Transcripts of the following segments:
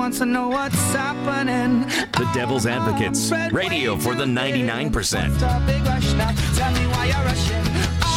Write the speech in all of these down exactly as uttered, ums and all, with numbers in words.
wants to know what's happening. The Devil's Advocates, radio for the ninety-nine percent. Tell me why you're rushing.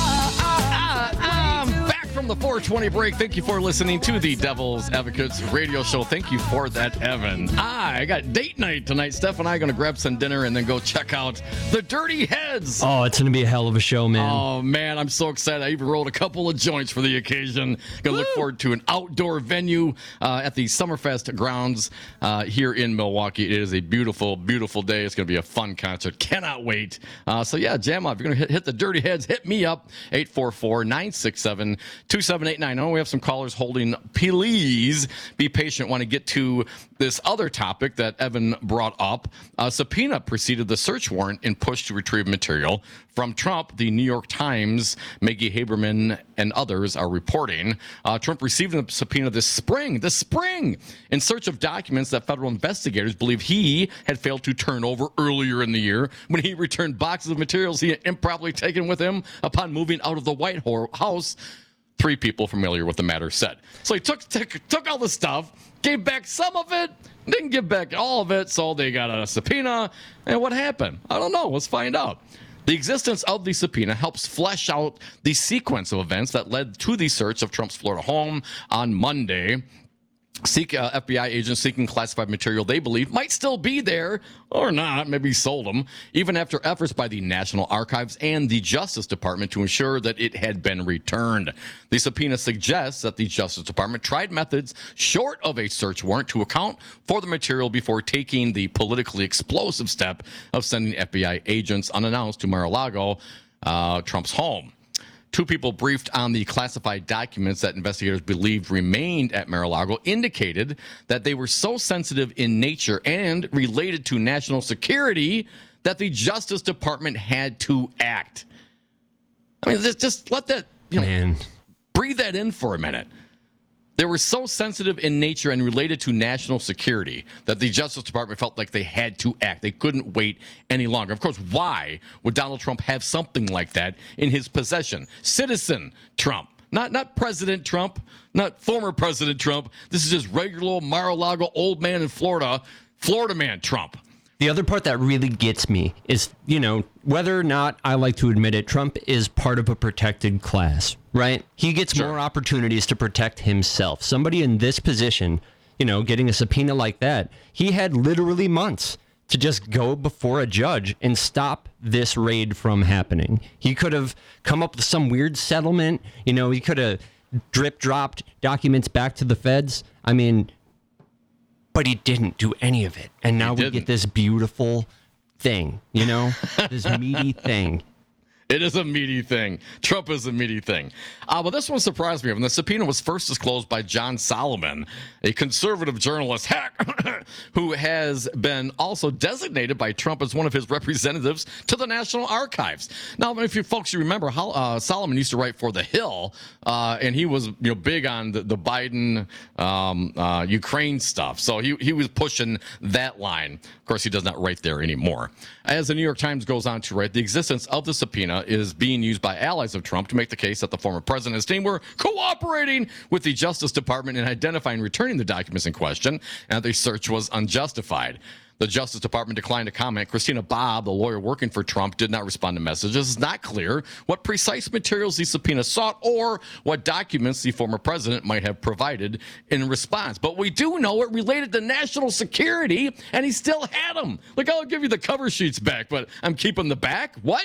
From the four twenty break, thank you for listening to the Devil's Advocates radio show. Thank you for that, Evan. I got date night tonight. Steph and I are going to grab some dinner and then go check out the Dirty Heads. Oh, it's going to be a hell of a show, man. Oh, man, I'm so excited. I even rolled a couple of joints for the occasion. Going to look forward to an outdoor venue uh, at the Summerfest grounds uh, here in Milwaukee. It is a beautiful, beautiful day. It's going to be a fun concert. Cannot wait. Uh, so, yeah, jam up. If you're going to hit, hit the Dirty Heads, hit me up, eight four four, nine six seven, two seven eight nine. I know we have some callers holding. Please be patient. Want to get to this other topic that Evan brought up. A subpoena preceded the search warrant in push to retrieve material from Trump. The New York Times, Maggie Haberman, and others are reporting. Uh, Trump received a subpoena this spring, this spring, in search of documents that federal investigators believe he had failed to turn over earlier in the year when he returned boxes of materials he had improperly taken with him upon moving out of the White House. Three people familiar with the matter said. So he took, took took all the stuff, gave back some of it, didn't give back all of it, so they got a subpoena. And what happened? I don't know. Let's find out. The existence of the subpoena helps flesh out the sequence of events that led to the search of Trump's Florida home on Monday. Seek uh, F B I agents seeking classified material they believe might still be there or not. Maybe sold them, even after efforts by the National Archives and the Justice Department to ensure that it had been returned. The subpoena suggests that the Justice Department tried methods short of a search warrant to account for the material before taking the politically explosive step of sending F B I agents unannounced to Mar-a-Lago, uh, Trump's home. Two people briefed on the classified documents that investigators believed remained at Mar-a-Lago indicated that they were so sensitive in nature and related to national security that the Justice Department had to act. I mean, just, just let that, you know, Man. breathe that in for a minute. They were so sensitive in nature and related to national security that the Justice Department felt like they had to act. They couldn't wait any longer. Of course, why would Donald Trump have something like that in his possession? Citizen Trump, not not President Trump, not former President Trump. This is just regular old Mar-a-Lago old man in Florida, Florida man Trump. The other part that really gets me is, you know, whether or not I like to admit it, Trump is part of a protected class, right? He gets Sure. more opportunities to protect himself. Somebody in this position, you know, getting a subpoena like that, he had literally months to just go before a judge and stop this raid from happening. He could have come up with some weird settlement. You know, he could have drip dropped documents back to the feds. I mean, but he didn't do any of it. And now He we didn't. get this beautiful thing, you know, this meaty thing. It is a meaty thing. Trump is a meaty thing. Uh, but this one surprised me. When the subpoena was first disclosed by John Solomon, a conservative journalist hack, who has been also designated by Trump as one of his representatives to the National Archives. Now, if you folks you remember, how uh, Solomon used to write for The Hill, uh, and he was you know big on the, the Biden um, uh, Ukraine stuff. So he he was pushing that line. Of course, he does not write there anymore. As the New York Times goes on to write, the existence of the subpoena is being used by allies of Trump to make the case that the former president and his team were cooperating with the Justice Department in identifying and returning the documents in question, and the search was unjustified. The Justice Department declined to comment. Christina Bobb, the lawyer working for Trump, did not respond to messages. It's not clear what precise materials the subpoena sought or what documents the former president might have provided in response. But we do know it related to national security, and he still had them. Look, I'll give you the cover sheets back, but I'm keeping the back? What?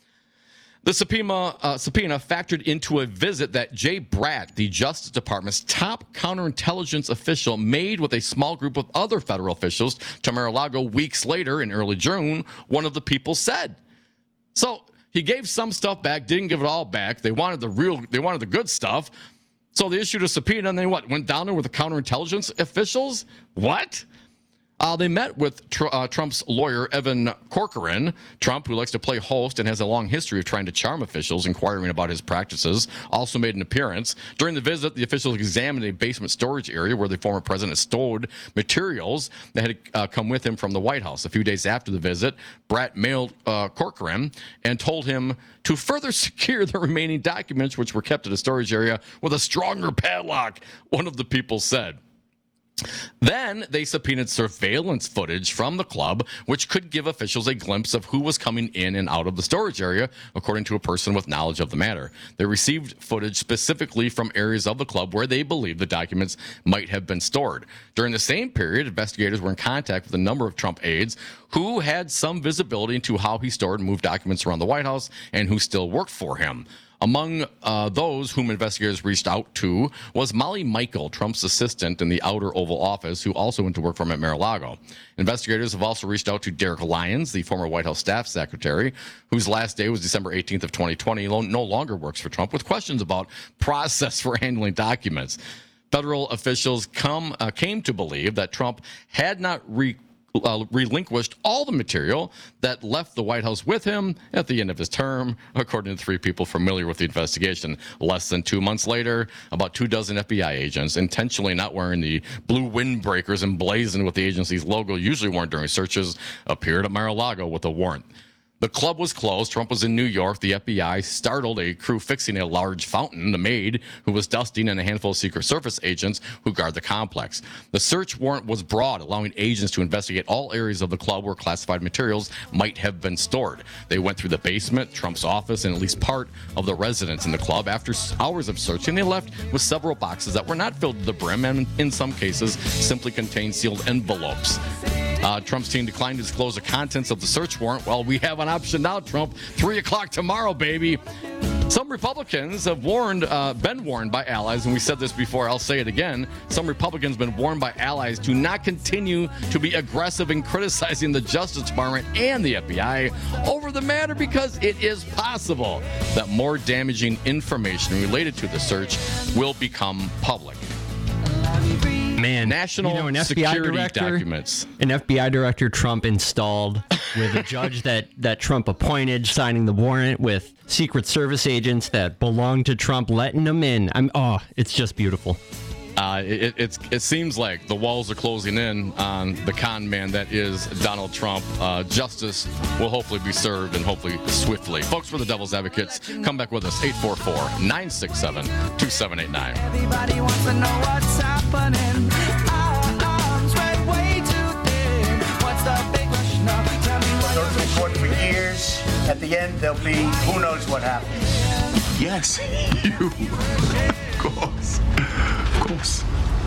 The subpoena, uh, subpoena factored into a visit that Jay Bratt, the Justice Department's top counterintelligence official, made with a small group of other federal officials to Mar-a-Lago weeks later in early June, one of the people said. So he gave some stuff back, didn't give it all back. They wanted the real, they wanted the good stuff. So they issued a subpoena and they what? Went down there with the counterintelligence officials? What? Uh, they met with tr- uh, Trump's lawyer, Evan Corcoran. Trump, who likes to play host and has a long history of trying to charm officials, inquiring about his practices, also made an appearance. During the visit, the officials examined a basement storage area where the former president stowed materials that had uh, come with him from the White House. A few days after the visit, Bratt mailed uh, Corcoran and told him to further secure the remaining documents, which were kept at a storage area with a stronger padlock, one of the people said. Then they subpoenaed surveillance footage from the club, which could give officials a glimpse of who was coming in and out of the storage area, according to a person with knowledge of the matter. They received footage specifically from areas of the club where they believed the documents might have been stored. During the same period, investigators were in contact with a number of Trump aides who had some visibility into how he stored and moved documents around the White House and who still worked for him. Among uh, those whom investigators reached out to was Molly Michael, Trump's assistant in the outer Oval Office, who also went to work for him at Mar-a-Lago. Investigators have also reached out to Derek Lyons, the former White House staff secretary, whose last day was December eighteenth of twenty twenty, no longer works for Trump, with questions about process for handling documents. Federal officials come uh, came to believe that Trump had not re- Uh, relinquished all the material that left the White House with him at the end of his term, according to three people familiar with the investigation. Less than two months later, about two dozen F B I agents, intentionally not wearing the blue windbreakers emblazoned with the agency's logo usually worn during searches, appeared at Mar-a-Lago with a warrant. The club was closed. Trump was in New York. The F B I startled a crew fixing a large fountain, the maid who was dusting, and a handful of Secret Service agents who guard the complex. The search warrant was broad, allowing agents to investigate all areas of the club where classified materials might have been stored. They went through the basement, Trump's office, and at least part of the residence in the club. After hours of searching, they left with several boxes that were not filled to the brim and, in some cases, simply contained sealed envelopes. Uh, Trump's team declined to disclose the contents of the search warrant. Well, we have an option now, Trump. Three o'clock tomorrow, baby. Some Republicans have warned, uh, been warned by allies, and we said this before, I'll say it again. Some Republicans have been warned by allies to not continue to be aggressive in criticizing the Justice Department and the F B I over the matter, because it is possible that more damaging information related to the search will become public. Man, National you know, an F B I security director, documents. An F B I director Trump installed with a judge that, that Trump appointed signing the warrant, with Secret Service agents that belong to Trump letting them in. I'm oh, it's just beautiful. Uh, it, it's, it seems like the walls are closing in on the con man that is Donald Trump. Uh, justice will hopefully be served, and hopefully swiftly. Folks, for the Devil's Advocates, come back with us, eight four four, nine six seven, two seven eight nine. Everybody wants to know what's happening. Our arms spread way too thin. What's the big rush now? Tell me what Those report for years. At the end, there'll be who knows what happens. Yes, you. Of course. Of course.